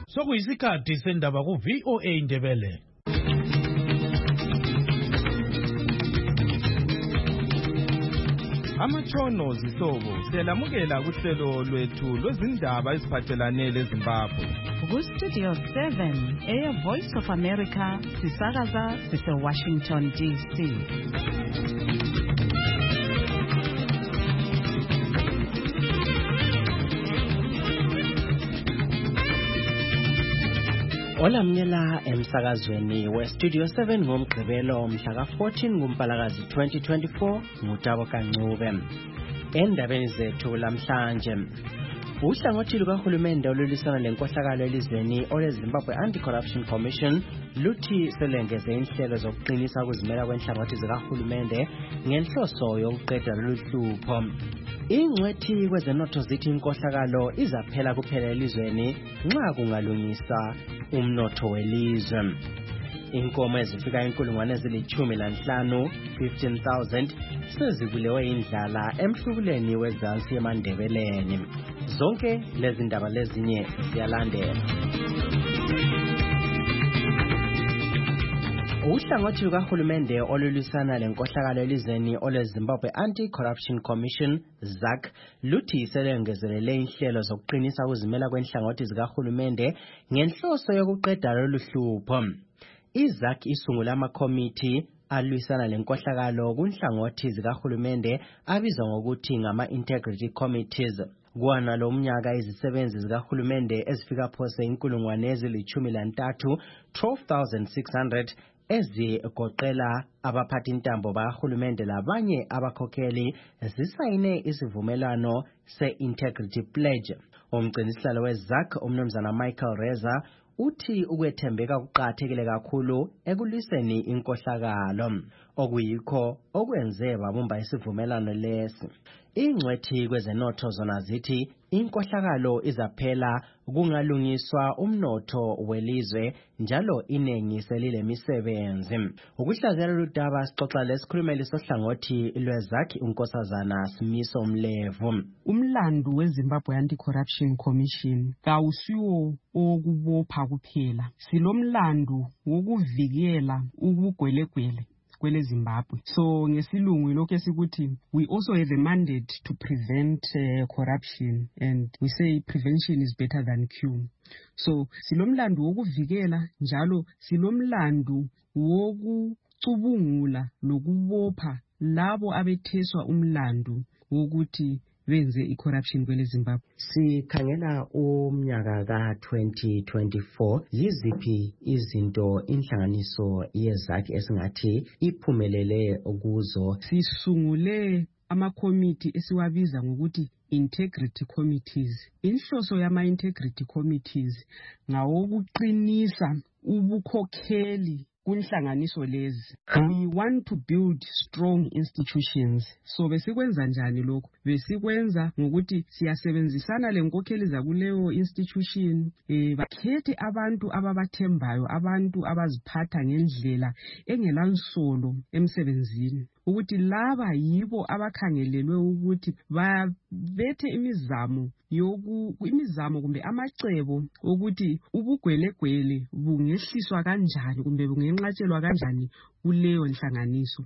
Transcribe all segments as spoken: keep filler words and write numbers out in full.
Sokuyisikhathi sendaba ku V O A Indebele. Amatshono zihlobo selamukela kuhlelo lwethu lwezindaba eziphathelane leZimbabwe. Ku Studio seven, Air Voice of America, sisakaza sise Washington D C. Olamnyela emsakazweni we Studio seven ngomgqibelo mhla ka fourteen kuMpalakazi twenty twenty-four ngutabo kancube. Endabeni zethu lamhlanje, uhlangothi lukahulumende olulwisana lenkohlakalo elizweni oleZimbabwe Anti-Corruption Commission luthi selengeze inhlelo zokuqinisa ukuzimela kwenhlangothi zikahulumende ngenhloso yokuqeda lolu hlupho. Ingcwethi kwezenotho zithi inkohlakalo izaphela kuphela elizweni nxa kungalungisa umnotho welizwe. Inkomo ezifika inkulungwane ezilithumi lanhlanu fifteen thousand sezibulewe indlala emhlubuleni wezansi eMandebeleni. Zonke lezi ndaba lezinye siyalandela. Uhlangothi lukahulumende olulwisana lenkohlakalo elizweni oleZimbabwe Anti-Corruption Commission Z A C luthi selengezelele inhlelo zokuqinisa ukuzimela kwenhlangothi zikahulumende ngenhloso yokuqeda lolu hlupho. I-Z A C isungula amakomiti alwisana lenkohlakalo kunhlangothi zikahulumende abizwa ngokuthi ngama-Integrity Committees. Kwana lo mnyaka izisebenzi zikahulumende ezifika phose inkulungwane ezilithumi lantathu twelve thousand six hundred ezigoqela abaphathi intambo bakahulumende labanye abakhokheli zisayine isivumelwano se-Integrity Pledge. Umgcinisihlalo we-Z A C umnumzana Michael Reza uthi ukwethembeka kuqakathekile kakhulu ekulwiseni inkohlakalo, okuyikho okwenze babumba isivumelwano lesi. Ingcwethi kwezenotho zona zithi inkohlakalo izaphela kungalungiswa umnotho welizwe njalo inengi selile misebenzi. Ukuhlaziyela ludaba sixoxa lesikhulumeli sohlangothi lwe-Z A C unkosazana Simiso Mlevu. Umlando weZimbabwe Anti-Corruption Commission kawusiwo okubopha kuphela, silomlando wokuvikela ubugwelegwele kwele Zimbabwe. So ngesilungu lokho esikuthi we also have a mandate to prevent uh, corruption, and we say prevention is better than cure. So silomlando wokuvikela njalo silomlando wokucubungula lokubopha labo abetheswa umlando wokuthi benze i-corruption kwele Zimbabwe. Sikhangela umnyaka ka twenty twenty-four, yiziphi izinto inhlanganiso ye-Z A C esingathi iphumelele kuzo? Sisungule amakomiti esiwabiza ngokuthi integrity committees. Inhloso yama-integrity committees ngawokuqinisa ubukhokheli kunhlanganiso lezi. We want to build strong institutions. So besikwenza njani lokho? Besikwenza ngokuthi siyasebenzisana lenkokheli zakuleyo institution, eh bakhethe abantu ababathembayo, abantu abaziphatha ngendlela engelansolo emsebenzini, ukuthi laba yibo abakhangelelwe ukuthi babethe imizamo yoku imizamo kumbe amacebo ukuthi ubugwelegwele bungehliswa kanjani kumbe bungenqatshelwa kanjani kuleyo nhlanganiso.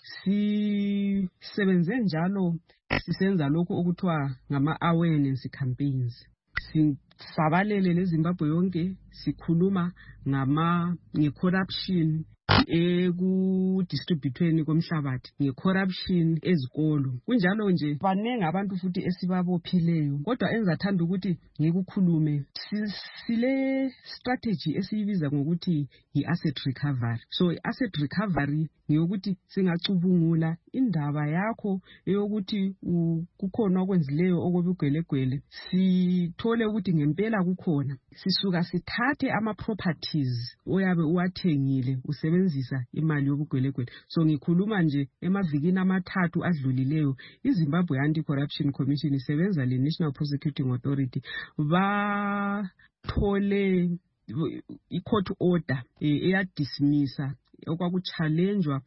Sisebenze njalo sisenza lokho okuthiwa ngama-awareness campaigns. Sisabalele leZimbabwe yonke sikhuluma ngama nge-corruption ekudistributweni komhlabathi, nge-corruption ezikolo. Kunjalo nje banenge abantu futhi esibabophileyo, kodwa enzathanda ukuthi ngikukhulume sile strategy esiyibiza ngokuthi i-asset recovery. So i-asset recovery ngiyokuthi singacubungula indaba yakho eyokuthi kukhona okwenzileyo okobugwelegwele, sithole ukuthi ngempela kukhona, sisuka sithathe ama-properties oyabe uwathengile usebenzisa imali yobugwelegwele. So ngikhuluma nje emavikini amathathu adlulileyo iZimbabwe Anti-Corruption Commission isebenza le National Prosecuting Authority bathole i-court order eyadismissa okwakuchallengewa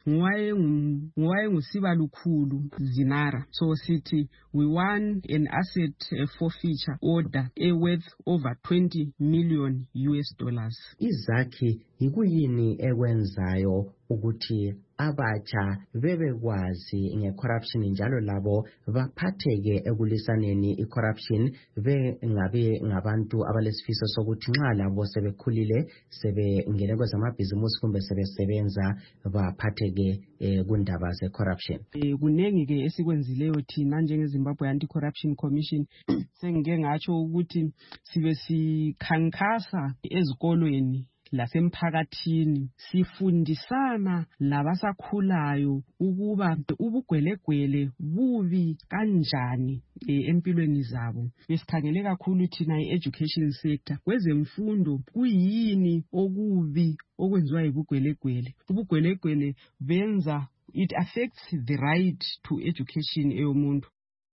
ngowayengusiba lukhulu Zinara. So sithi we won an asset uh, forfeiture order a worth over twenty million U S dollars. Izakhi yikuyini ekwenzayo ukuthi abatsha bebekwazi nge-corruption njalo labo baphatheke ekulisaneni i-corruption bengabe ngabantu abalesifiso sokuthi nxa labo sebekhulile sebengene kwezamabhizimusi kumbe sebesebenza baphatheke eh, kundaba ze-corruption. Eh, kunengi ke esikwenzileyo thina njengeZimbabwe Anti-Corruption Commission. Sengike ngatsho ukuthi sibe sikhankasa ezikolweni lasemphakathini sifundisana labasakhulayo ukuba ubugwelegwele bubi kanjani e, empilweni zabo. Besikhangele kakhulu thina i-education sector kwezemfundo kuyini okubi okwenziwa yibugwelegwele. Ubugwelegwele benza it affects the right to education eyomuntu.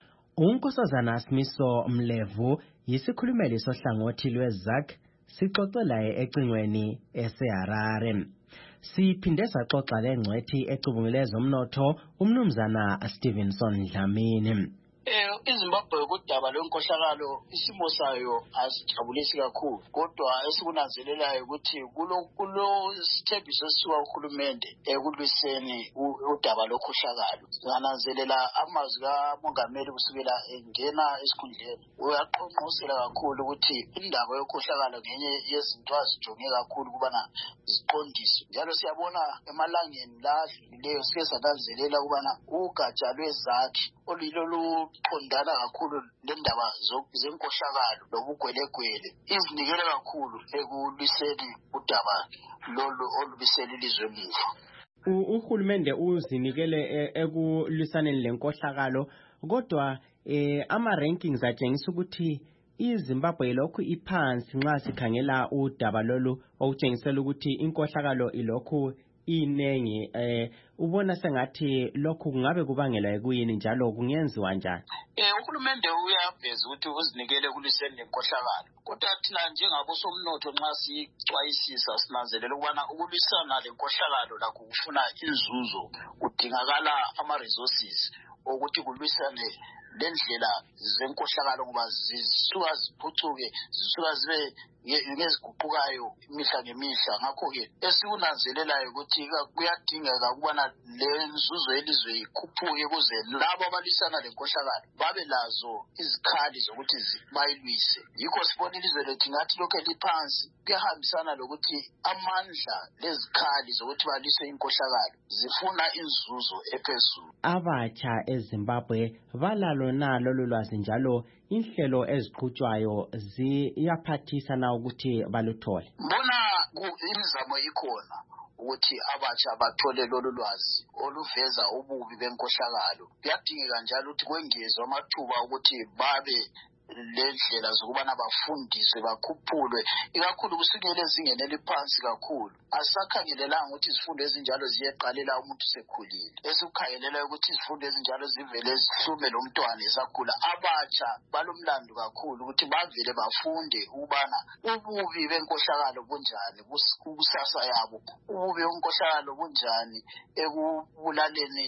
uNkosazana Simiso Mlevu yisikhulumeli sohlangothi lweZAC sixoxe laye ecingweni eseHarare. Siphinde saxoxa lengcwethi ecubungule zomnotho umnumzana Stevenson Dlamini. Eh iZimbabwe kudaba lwenkohlakalo isimo sayo asijabulisi kakhulu kodwa esikunanzelelayo ukuthi kulo kulo sithembiso esisuka kuhulumende ekulwiseni udaba lokhohlakalo. Ngananzelela amazwi kaMongameli kusukela engena esikhundleni uyaqonqosela kakhulu ukuthi indaba yokhohlakalo ngenye yezinto azijonge kakhulu kubana ziqondiswe. Njalo siyabona emalangeni la adlulileyo sike sananzelela kubana ugatsha lweZAC olilo qondana kakhulu lendaba zenkohlakalo lobugwelegwele izinikele kakhulu ekulwiseni udaba lolu olubisela ilizwe emuva. Uhulumende uzinikele ekulwisaneni lenkohlakalo kodwa eh ama rankings atshengisa ukuthi iZimbabwe lokhu iphansi nxa sikhangela udaba lolu okutshengisela ukuthi inkohlakalo ilokhu inengi. eh ubona sengathi lokhu kungabe kubangela ekuyini njalo kungenziwa njani? Eh uhulumende uyaveza ukuthi uzinikele kuliseni lenkohlakalo kodwa thina njengabo somnotho nxa sicwayisisa sinanzelela ukubana ukulwisana lenkohlakalo lakho kufuna inzuzo kudingakala ama resources ukuthi kulwisane lendlela zenkohlakalo ngoba zisuka ziphucuke zisuka zibe ngeziguqukayo imihla ngemihla. Ngakho ke esikunanzelelayo ukuthi kuyadingeka ukubana lenzuzo elizwe ikhuphuke ukuze labo abalwisana lenkohlakalo babe lazo izikhali zokuthi bayilwise. Yikho sibona ilizwe lethu ngathi lokho liphansi kuyahambisana lokuthi amandla lezikhali zokuthi balwise inkohlakalo zifuna inzuzo ephezulu. Abatsha eZimbabwe balalo nalo lolwazi njalo inhlelo eziqhutshwayo ziyaphathisa na ukuthi baluthole. Mbona imizamo ikhona ukuthi abatsha bathole lolu lwazi oluveza ububi benkohlakalo. Kuyadingeka njalo ukuthi kwengezwe amathuba ukuthi babe lendlela zokubana bafundiswe bakhuphulwe ikakhulu kusukela ezingeni eliphansi kakhulu. Asakhangelelanga ukuthi izifundo ezinjalo ziyeqalela umuntu sekhulile. Esikukhangelela ukuthi izifundo ezinjalo zivele zihlume lo mntwana esakhula. Abatsha balomlando kakhulu ukuthi bavele bafunde ukubana ububi benkohlakalo bunjani kusasa yabo, ububi benkohlakalo bunjani ekubulaleni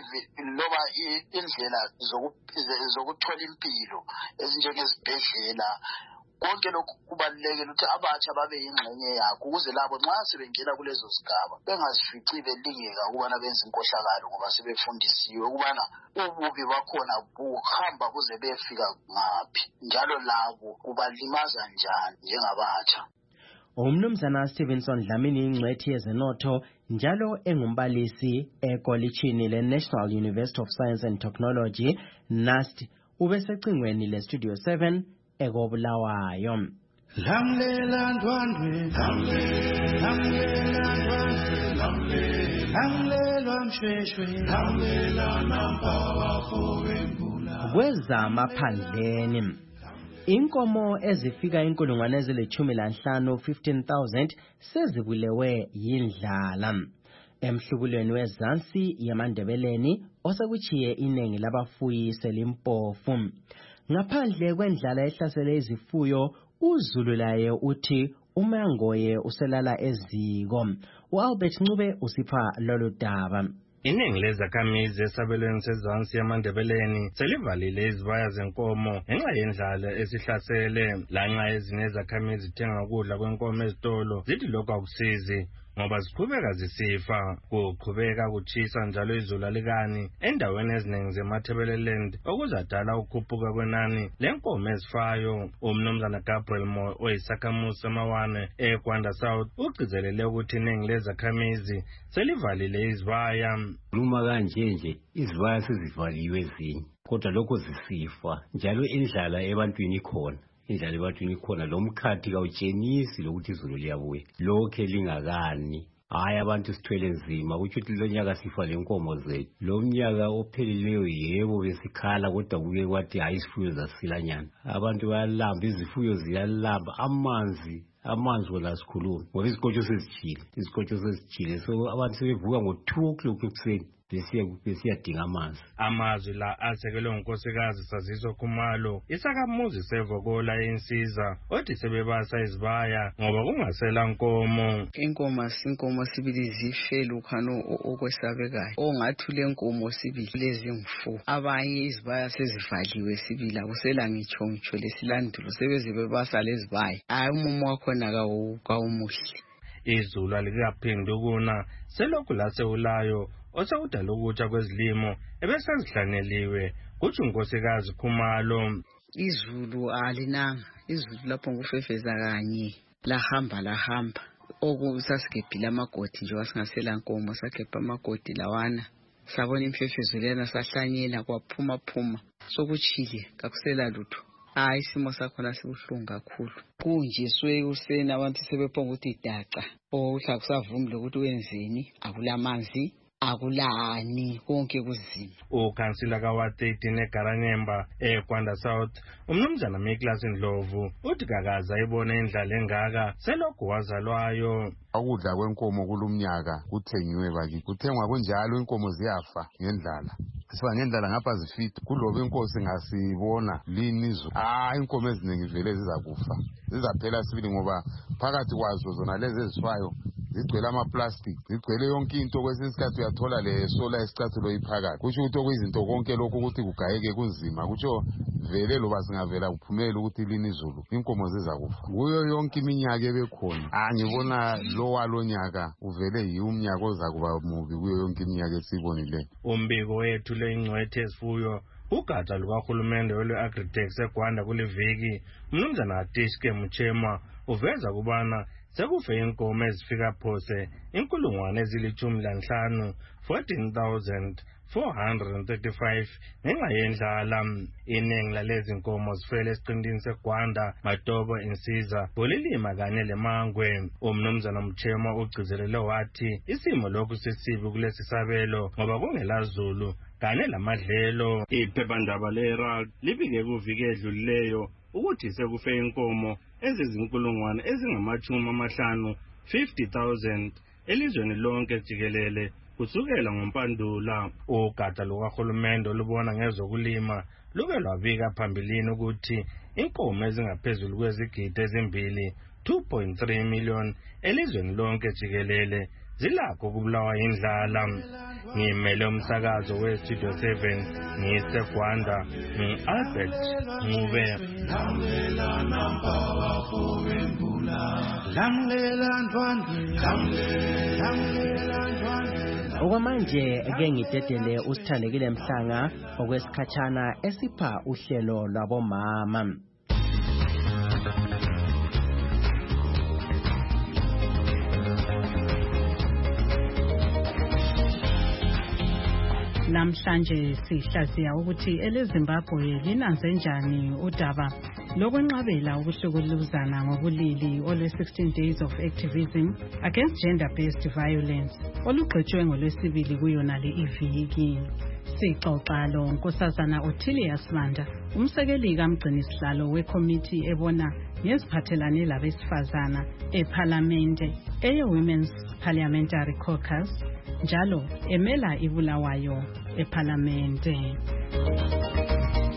loba indlela zokuthola impilo ezinjengezibhedlela. Konke lokhu kubalulekile ukuthi abatsha babe yingxenye yakho ukuze labo nxa sebengena kulezo zigaba bengazifici belingeka ukubana benze inkohlakalo ngoba sebefundisiwe ukubana ububi bakhona buhamba kuze befika ngaphi njalo labo kubalimaza njani njengabatsha. Umnumzana Stevenson Dlamini ingcwethi yezenotho njalo engumbalisi ekolitshini le-National University of Science and Technology NUST ubesecingweni le-Studio seven ekobulawayo. Lamlela ndwandwe lamlela ndwandwe lamlela mshweshwe lamlela nampawafo wembula. Kwezamaphandleni inkomo ezifika inkulungwane ezilithumi lanhlanu fifteen thousand sezibulewe yindlala. Emhlubulweni wezansi yamandebeleni osekuchiye inengi labafuyi selimpofu. Ngaphandle kwendlala ehlasele izifuyo uZulu laye uthi uMangoye uselala eziko. U-Albert Ncube usipha lolu daba. Iningi lezakhamizi esabelweni sezansi yamandebeleni selivalile izibaya zenkomo ngenxa yendlala esihlasele. Lanxa ezinye izakhamizi zithenga ukudla kwenkomo ezitolo zithi lokhu akusizi ngoba ziqhubeka zisifa. Kuqhubeka kutshisa njalo izulu alikani endaweni eziningi zeMathebeleland okuzadala ukukhuphuka kwenani lenkomo ezifayo. Umnumzana Gabriel Mo oyisakhamuzi samawane eGwanda South ugcizelele ukuthi iningi lezakhamizi selivalile izibaya. Luma kanje nje izibaya sezivaliwe ezinye kodwa lokho zisifa njalo indlala ebantwini ikhona. Indlala ebantwini ikhona lo mkhathi kawutshenisi lokuthi izulu liyabuya lokhe lingakani. Hayi abantu sithwele nzima kuthi lo nyaka sifa lenkomo zethu. Lo mnyaka ophelileyo yebo besikhala kodwa kuke kwathi hayi isifuyo zasilanyana. Abantu bayalamba izifuyo ziyalamba amanzi amanzi wala sikhuluma ngoba izikotsho sezijile izikotsho sezijile so abantu sebevuka ngo two o'clock ekuseni besiya besiyadinga amanzi. Amazwi la asekelwe ngunkosikazi Saziso Khumalo isakhamuzi sevokola insiza othi sebebasa izibaya ngoba kungasela nkomo. Inkomo sinkomo sibili zifele ukhano okwesabekayo ongathule inkomo sibili lezi ngifu abanye izibaya sezivaliwe sibili akusela ngitsho ngitsho lesilandulo sebeze bebasa lezibaya hayi umumo wakho nakawo kawumuhle. Izulu alikaphindi ukuna selokhu lasewulayo osakudala ukutsha kwezilimo ebesezihlaneliwe kuthi unkosikazi Khumalo. Izulu alinanga izulu lapho ngufefeza kanye lahamba lahamba okusasigebhile amagodi nje wasingasela nkomo sagebha amagodi lawana sabona imfefezo lena sahlanyela kwaphuma phuma sokuchile kakusela lutho. Hayi isimo sakhona sibuhlungu kakhulu. Kunjiswe usena abantu sebephonga ukuthi idaca ohla kusavumile ukuthi wenzeni akulamanzi akulani konke kuzima. Ukhansila kaWathedi neGaranyemba eGwanda South umnumzana Miklas Ndlovu uthi kakaza ibone indlala engaka selokhu wazalwayo. Ukudla kwenkomo kulumnyaka kuthengiwe bakithi kuthengwa kunjalo inkomo ziyafa ngendlala. Sifa ngendlala ngapha zifita kulobe inkosi ngasibona lini izulu ah inkomo eziningi vele zizakufa zizaphela sibili ngoba phakathi kwazo zona lezi ezifayo zigcwele ama-plastic zigcwele yonke into kwesinye isikhathi uyathola le sola esicathulo iphakathi kusho ukuthi okuyizinto konke lokhu ukuthi kugayeke kunzima kutsho vele loba singavela kuphumele ukuthi lini izulu inkomo zizakufa kuyo yonke iminyaka ebekhona ah ngibona lo walonyaka uvele yiumnyaka ozakuba mubi kuyo yonke iminyaka esibonile. Umbiko wethu le ingcwethe esifuyo ugatsha lukahulumende olwe-Agritech eGwanda kuliviki umnumzana Atishke Mchema uveza kubana sekufe inkomo ezifika phose inkulungwane ezilithumi lanhlanu fourteen thousand four hundred thirty-five ngenxa yendlala. Iningi lalezi nkomo zifele esiqintini seGwanda Matobo insiza bolilima kanye leMangwe. Umnumzana Mchema ugcizelele wathi isimo lokhu sesibi kulesi sabelo ngoba kungelazulu kanye lamadlelo. Iphephandaba leHerald libike kuviki edlulileyo ukuthi sekufe inkomo ezizinkulungwane ezingamachumi amahlanu fifty thousand elizweni lonke jikelele kusukela ngoMpandula. Ugatsha lukahulumende olubona ngezokulima luke lwabika phambilini ukuthi inkomo ezingaphezulu kwezigidi ezimbili two point three million elizweni lonke jikelele zilakho ukubulawa indlala. Ngimele umsakazo weStudio seven ngiseGwanda ngi-Albert Ncube. Okwamanje ke ngidedele usithandekile Mhlanga okwesikhatshana esipha uhlelo lwabomama. Namhlanje sihlaziya ukuthi eleZimbabwe linanze njani udaba lokwenqabela ukuhlukuluzana ngobulili olwe sixteen days of activism against gender-based violence olugqetshwe ngolwesibili kuyona le iviki. Sixoxa lo Nkosazana Ottilia Sibanda, umsekeli kamgcinisihlalo wekomiti ebona ngeziphathelane labesifazana eParliamente eye-Women's Parliamentary Caucus njalo emela ibulawayo eParliamente.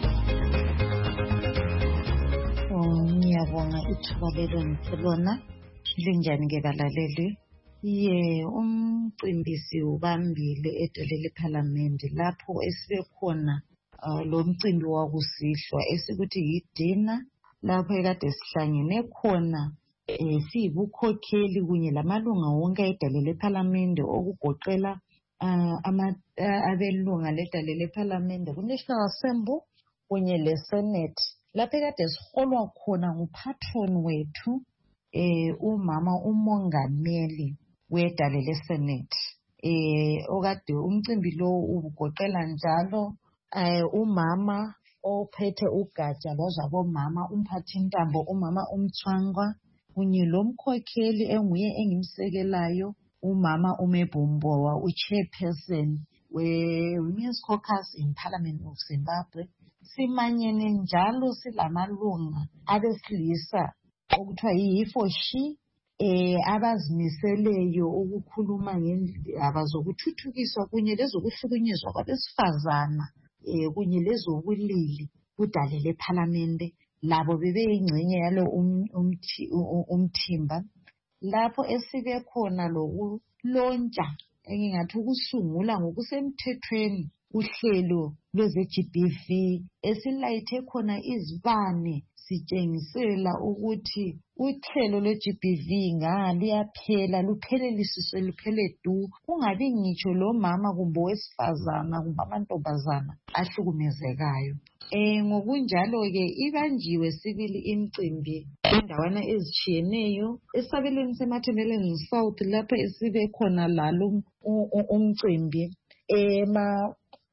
Ngiyabonga ithuba lelo ngithelona Linjani ke balaleli? Ye umcimbi siwubambile edole leParliament lapho esibe khona uh, lo mcimbi wakusihlwa esikuthi yidina lapho ekade sihlangene khona eh, siyibukhokheli kunye lamalunga wonke edole leParliament okugoqela uh, ama uh, abelunga ledole leParliament ku-National Assembly kunye leSenate lapho ekade siholwa khona ngupatron wethu eh umama umongameli wedale leSenate eh okade umcimbi lo ubugoqela njalo eh umama ophethe ugatsha lozabomama umphathintambo umama uMthwangwa kunye lomkhokheli enguye engimsekelayo umama uMebhombowa uchairperson we-Women's Caucus in Parliament of Zimbabwe. Simanyene njalo silamalunga abesilisa okuthiwa yi-He4She eh abazimiseleyo ukukhuluma ngendaba zokuthuthukiswa kunye lezokuhlukunyezwa kwabesifazana eh kunye lezobulili kudale leParliament labo bebeyingcenye yalo umthi umthimba lapho esibe khona lokulontsha engingathi ukusungula ngokusemthethweni uhlelo lweze-G B V esilayithe khona izibane sitshengisela ukuthi uhlelo lwe-G B V ngaliyaphela luphelelisiswe luphele du kungabi ngitsho lo mama kumbe wesifazana kumbe amantombazana ahlukumezekayo. Eh ngokunjalo ke ibanjiwe sibili imicimbi endawana ezitshiyeneyo esabelweni seMatabeleland South lapho esibe khona lalo umcimbi ema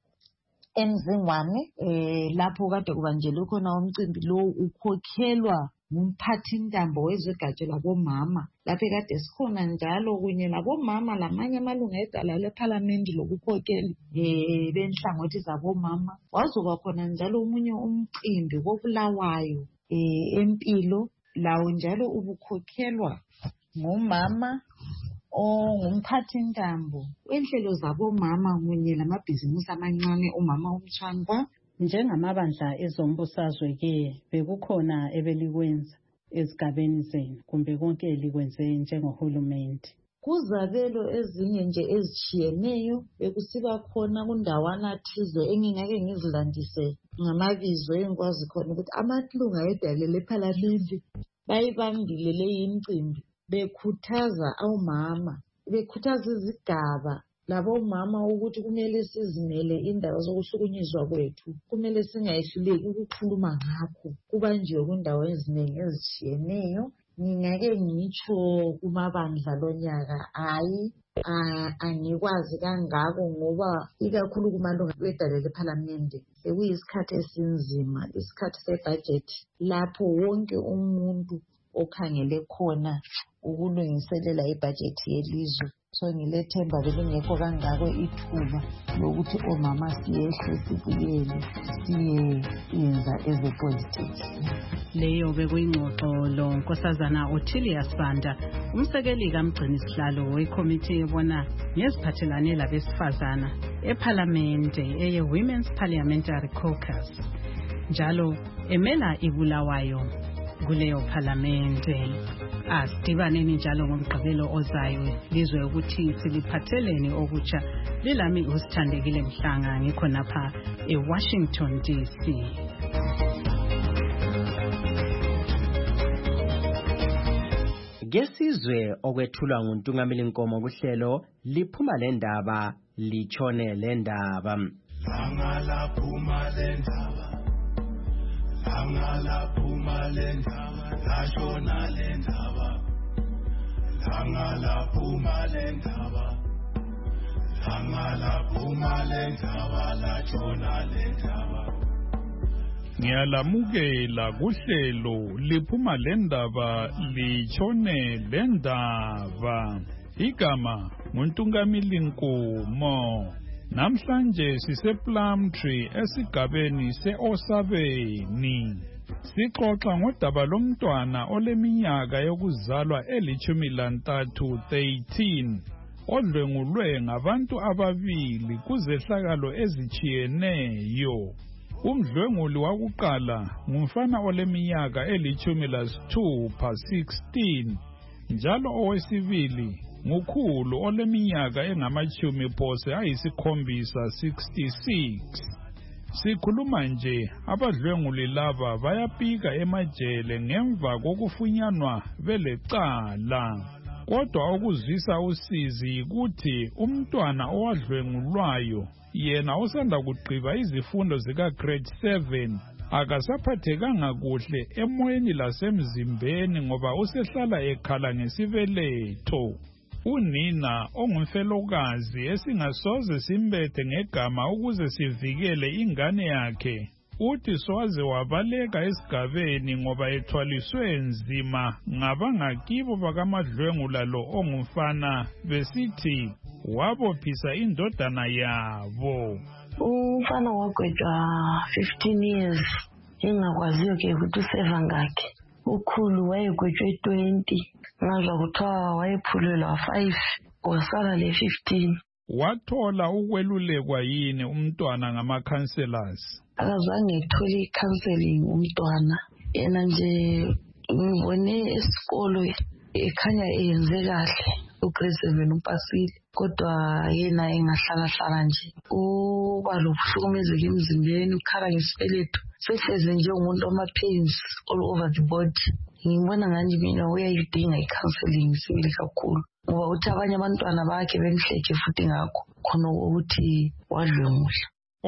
emzingwane eh lapho kade kubanjelwe khona umcimbi lo ukhokhelwa ngumphathintambo wezogatsha labomama lapho kade sikhona njalo kunye labomama lamanye amalunga edala leParliament lokukhokheli eh benhlangothi zabomama wazoba khona njalo umunye umcimbi wobulawayo eh empilo lawo njalo ubukhokhelwa ngumama ongumphathintambo wenhlelo zabomama kunye lamabhizimusi amancane umama uMthwangwa. Njengamabandla ezombusazwe ke bekukhona ebelikwenza esigabeni zenu kumbe konke elikwenze njengohulumende? Kuzabelo ezinye nje ezitshiyeneyo bekusiba khona kundawana thize engingake ngizilandise ngamabizo engikwazi khona ukuthi amalunga edale leParliament bayibambile leyi imicimbi bekhuthaza omama bekhuthaza izigaba labomama ukuthi kumele sizimele indaba zokuhlukunyezwa kwethu kumele singayehluleki ukukhuluma ngakho kubanjiwe kundawo eziningi ezitshiyeneyo. Ngingake ngitsho kumabandla lonyaka hayi angikwazi kangako ngoba ikakhulu kumalunga edale leParliament bekuyisikhathi esinzima isikhathi sebudget lapho wonke umuntu okhangele khona ukulungiselela ibudget yelizwe. So ngilethemba belingekho kangako ithuba lokuthi omama siyehle sibuyele siyenza ezepolitiki. Leyo bekuyingxoxo lo Nkosazana Ottilius Banda umsekeli kamgcini sihlalo wekomiti ebona ngeziphathelane labesifazana eParliament eye Women's Parliamentary Caucus njalo emela ibulawayo kuleyo Parliament. Asidibaneni njalo ngomgqibelo ozayo lizwe ukuthi siliphatheleni okutsha. Lilami usithandekile Mhlanga ngikho napha eWashington D C. Ngesizwe okwethulwa nguNtungameli Nkomo kuhlelo liphuma lendaba lichone lendaba. Langala phuma lendaba. Langala phuma lendaba. Lashona lendaba. Langala phuma lendaba. Langala phuma lendaba. Lashona lendaba. Ngiyalamukela kuhlelo liphuma lendaba lichone lendaba. Igama nguNtungameli Nkomo. Namhlanje sise Plumtree esigabeni seOsabeni. Sixoxa ngodaba lomntwana oleminyaka yokuzalwa elithumi lantathu thirteen odlwengulwe ngabantu ababili kuzehlakalo ezichiyeneyo. Umdlwenguli wakuqala ngumfana oleminyaka elithumi lasithupha sixteen njalo owesibili ngukhulu oleminyaka engamachumi phose ayisikhombisa sixty-six. Sikhuluma nje abadlwenguli laba bayapika emajele ngemva kokufunyanwa belecala. Kodwa okuzwisa usizi ukuthi umntwana owadlwengulwayo yena usanda kugqiba izifundo zika grade seven akasaphathekanga kuhle emoyeni lasemzimbeni ngoba usehlala ekhala ngesibeletho. Unina ongumfelokazi esingasoze simbethe ngegama ukuze sivikele ingane yakhe uthi swaze wabaleka esigabeni ngoba ethwaliswe nzima ngabangakibo bakamadlwengula lo ongumfana besithi wabophisa indodana yabo. Umfana wagwetshwa fifteen years engakwaziyo ke ukuthi useva ngakhe. Ukhulu wayegwetshwe twenty, ngazwa kuthiwa wayephulelwa five wasala le fifteen. Wathola ukwelulekwa yini umntwana ngama-counselors? Akazange ethole i-counseling umntwana, yena nje ngibone esikolo ekhanya eyenze kahle, ugrade seven upasile, kodwa yena engahlalahlala nje uba lokuhlukumezeka emzimbeni, ukhala ngesibeletho, sehleze nje umuntu oma-pains all over the body. Ngibona nganje mina uyayidinga i-counseling sibili kakhulu ngoba uthi abanye abantwana bakhe bemhleke futhi ngakho khona ukuthi wadlwengula.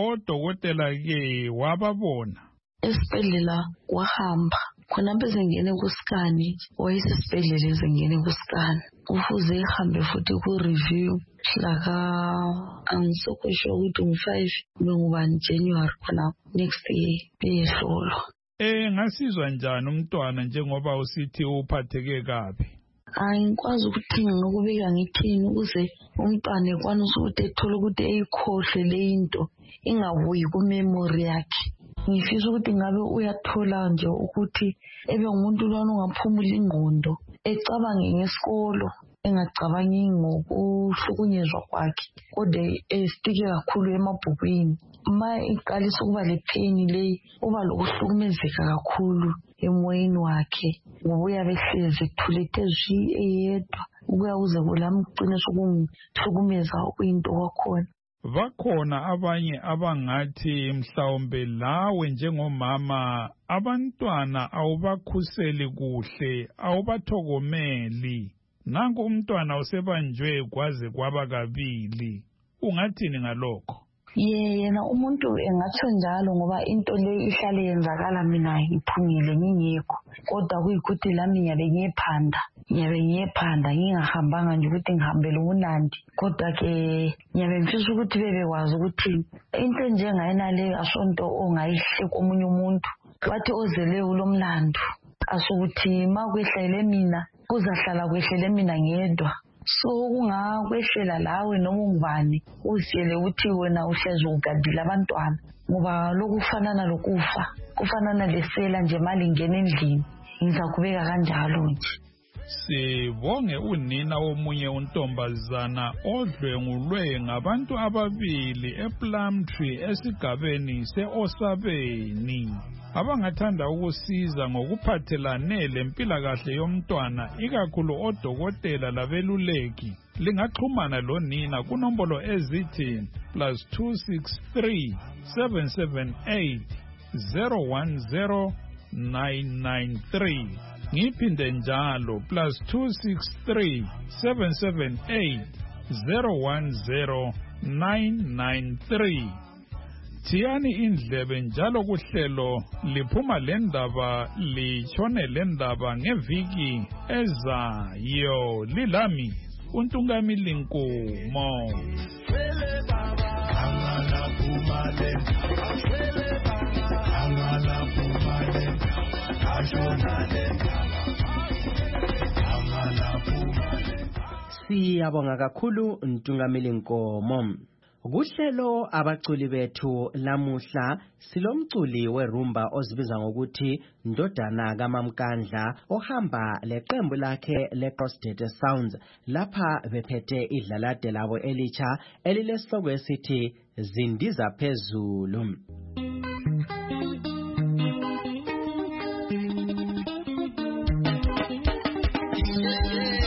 Odokotela-ke wababona? Esibhedlela wahamba khona bezengene kusikani, wayesesibhedlela ezengene kusikani, kufuze ehambe futhi ku-review hlaka angisokusho ukuthi ngu-five ngubani January khona next year beyehlolwa. Eh ngasizwa njani umntwana njengoba usithi uphatheke kabi? Angikwazi ukuthi ngokubika ngithini ukuze umntwana ekwanise ukuthi ethole ukuthi eyikhohle le into ingabuyi kumemory yakhe. Ngifisa ukuthi ngabe uyathola nje ukuthi ebe umuntu lona ungaphumula ingqondo, ecabange ngesikolo, engacabangi ngokuhlukunyezwa kwakhe, kodwa esitike kakhulu emabhukwini. Ma iqalisa ukuba le pain le, uba lokuhlukumezeka kakhulu emoyeni wakhe, ngoba uyabe ehlezi ethulete zwi eyedwa, ukuyakuze kulamgcine sokungihlukumeza okuyinto kwakhona. Bakhona abanye abangathi mhlawumbe lawe njengomama abantwana awubakhuseli kuhle, awubathokomeli. Nanku umntwana usebanjwe kwaze kwaba kabili. Ungathini ngalokho? Yena umuntu engatsho njalo ngoba into le ihlale yenzakala mina ngiphungile ngingekho, kodwa kuyikuthi lami ngiyabe ngiyephanda ngiyabe ngiyephanda ngingahambanga nje ukuthi ngihambele uNandi, kodwa ke ngiyabe ngifisa ukuthi bebekwazi ukuthi into njengayena le asonto ongayihle komunye umuntu, bathi ozele ulomlando, asukuthi makwehlele mina kuzahlala kwehlele mina ngedwa. So kungakwehlela lawe noma ungubani uziyele ukuthi wena uhlezi ugadile abantwana, ngoba lokufanana lokufa kufanana lesela nje mali ngene endlini, ngizakubeka kanjalo nje. Sibonge unina womunye untombazana odlwengulwe ngabantu ababili ePlumtree esigabeni se-Osabeni abangathanda ukusiza ngokuphathelane lempilakahle yomntwana, ikakhulu odokotela labeluleki. Lingaxhumana lonina kunombolo ezithi plus two six three seven seven eight zero one zero nine nine three. Ngiphinde njalo plus two six three seven seven eight zero one zero nine nine three. Thiyani indlebe njalo kuhlelo liphuma lendaba litshone lendaba ngeviki ezayo. Lilami uNtungamili Nkomo. Siyabonga kakhulu Ntungamili Nkomo. Kuhlelo abaculi bethu lamuhla silomculi werumba ozibiza ngokuthi Ndodana kaMamkandla ohamba leqembu lakhe leCrossdata Sounds lapha bephethe idlalade labo elitsha elilesihloko esithi Zindiza Phezulu. Yeah.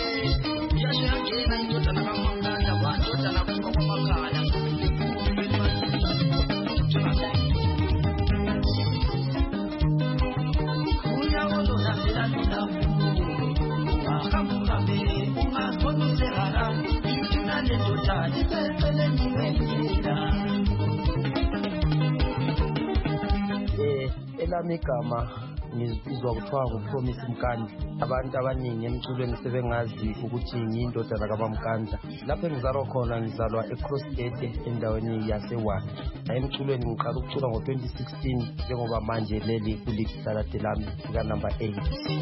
elami igama ngizizwa kuthiwa nguPromise Mkandla. Abantu abaningi emculweni sebengazi ukuthi ngiyindodana kaBamkandla. Lapho engizalwa khona ngizalwa eCrossgate endaweni yaseWani. Emculweni ngiqala ukucula ngo twenty sixteen njengoba manje leli kuliqalade lami lika number eight.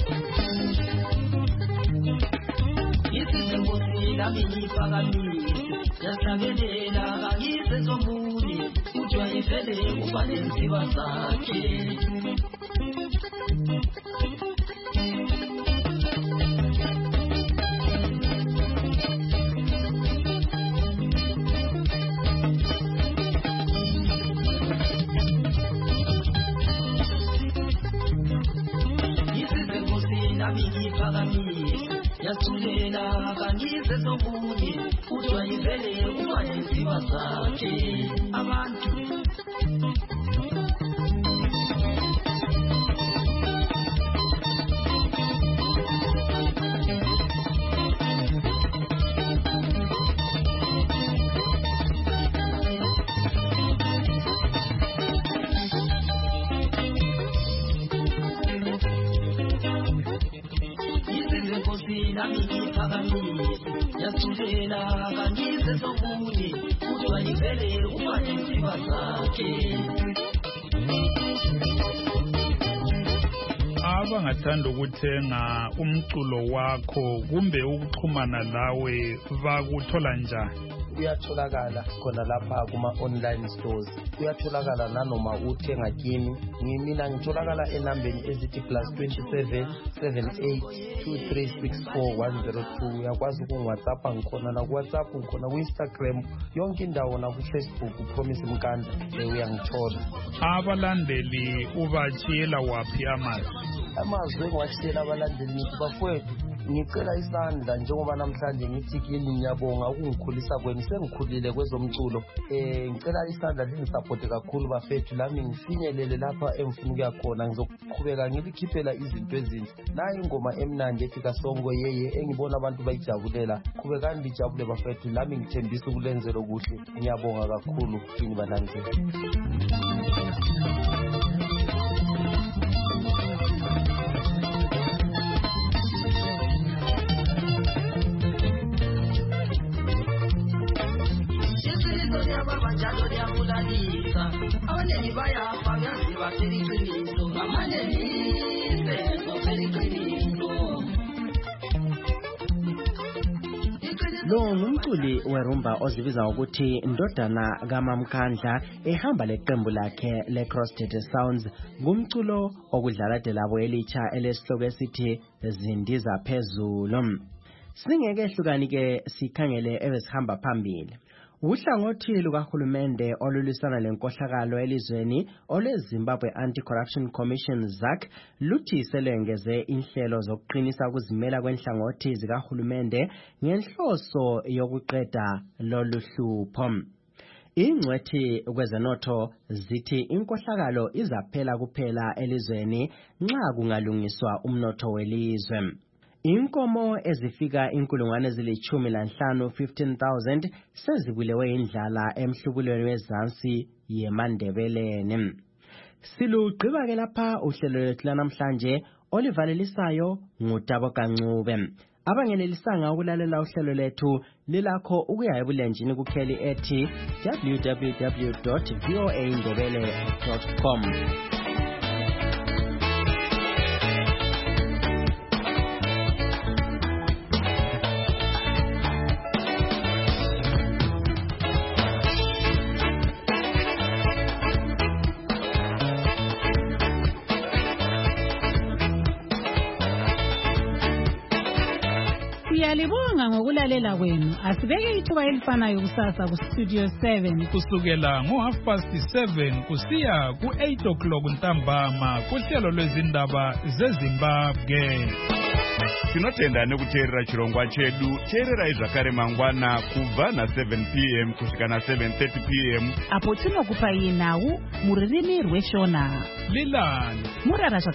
Isizengosi lami ngiphakamile yahlabelela kangize zombuni ujwayele kufanele nziba zakhe. Yasulela kangize zombuni ujwayele kufanele nziba zakhe. Abantu yasulela kangize zombuni ujwayele kufanele nziba zakhe. Abangathanda ukuthenga umculo wakho kumbe ukuxhumana lawe bakuthola njani? Uyatholakala khona lapha kuma online stores. Uyatholakala nanoma uthenga kimi. Ngimina ngitholakala enambeni ezithi plus twenty-seven seven eight two three six four one zero two. Uyakwazi ukungiwhatsapp ngikhona na kuWhatsApp ngikhona kuInstagram yonke indawo na kuFacebook uPromise Mkandla uyangithola. Abalandeli ubatshela waphi amazwi? Amazwi engiwatshela abalandeli ngithi bafowethu ngicela isandla njengoba namhlanje ngithi kini ngiyabonga ukungikhulisa kwenu sengikhulile kwezomculo. Eh ngicela isandla lingisupport kakhulu bafethu lami ngifinyelele lapha engifuna ukuya khona ngizoqhubeka ngilikhiphela izinto ezinhle. Nayi ingoma emnandi ethi kaSongo yeye engibona abantu bayijabulela. Qhubekani lijabule bafethu lami ngithembisa ukulenzela okuhle. Ngiyabonga kakhulu kini balandeli. Lo ngumculi werumba ozibiza ukuthi Ndodana kaMamkandla ehamba leqembu lakhe leCrossgate Sounds. Ngumculo okudlala delabo elitsha elesihloko esithi Zindiza Phezulu. Singeke hlukani ke sikhangele ebesihamba phambili. Uhlangothi lukahulumende olulwisana lenkohlakalo elizweni olweZimbabwe Anti-Corruption Commission ZAC luthi selengeze inhlelo zokuqinisa ukuzimela kwenhlangothi zikahulumende ngenhloso yokuqeda loluhlupho. Ingcwethi kwezenotho zithi inkohlakalo izaphela kuphela elizweni nxa kungalungiswa umnotho welizwe. Inkomo ezifika inkulungwane ezilithumi lanhlanu fifteen thousand sezibulewe indlala emhlubulweni wezansi yeMandebeleni. Silugqiba ke lapha uhlelo lwethu lanamhlanje olivalelisayo nguTabo Kancube. Abangenelisanga ukulalela uhlelo lethu lilakho ukuya ebulenjini kukheli ethi w w w dot voa ndebele dot com. Siyalibonga ngokulalela kwenu. Asibeke ithuba elifanayo kusasa ku Studio seven kusukela ngo half past seven kusiya ku eight o'clock ntambama kuhlelo lwezindaba zeZimbabwe. Tinotenda nekuteerera chirongwa chedu. Teererai zvakare mangwana kubva na seven p m kusvika na seven thirty p m apo tinokupai nhau muririmi rweshona. Lilani Murara